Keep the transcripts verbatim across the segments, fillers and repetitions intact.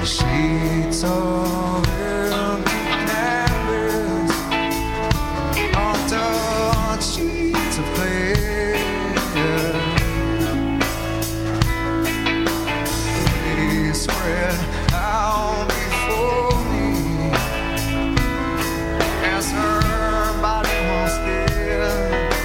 Sheets of empty canvas on torn sheets of clay. They spread out before me as her body was still.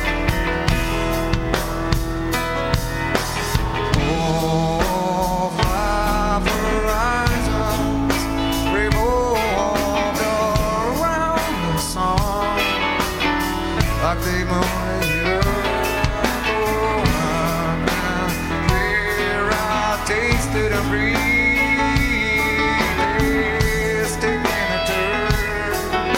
Oh, five horizons revolved around the sun like they moved here. Oh, there I tasted a breeze, taking a turn.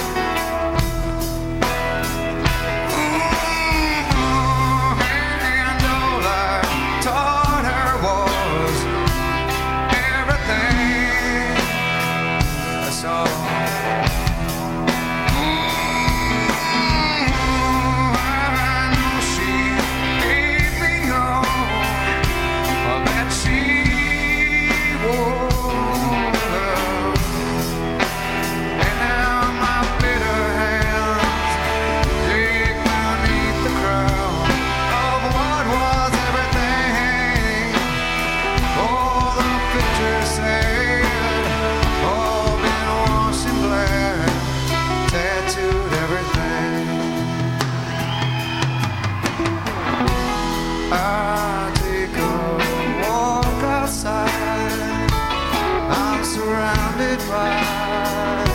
Ooh, and all I taught her was everything I saw. Ooh, I know she gave me all that she was, and now my bitter hands dig beneath the crown of what was everything. All the pictures said, all been washed in black, tattooed everything. I take a walk outside. I'm surrounded by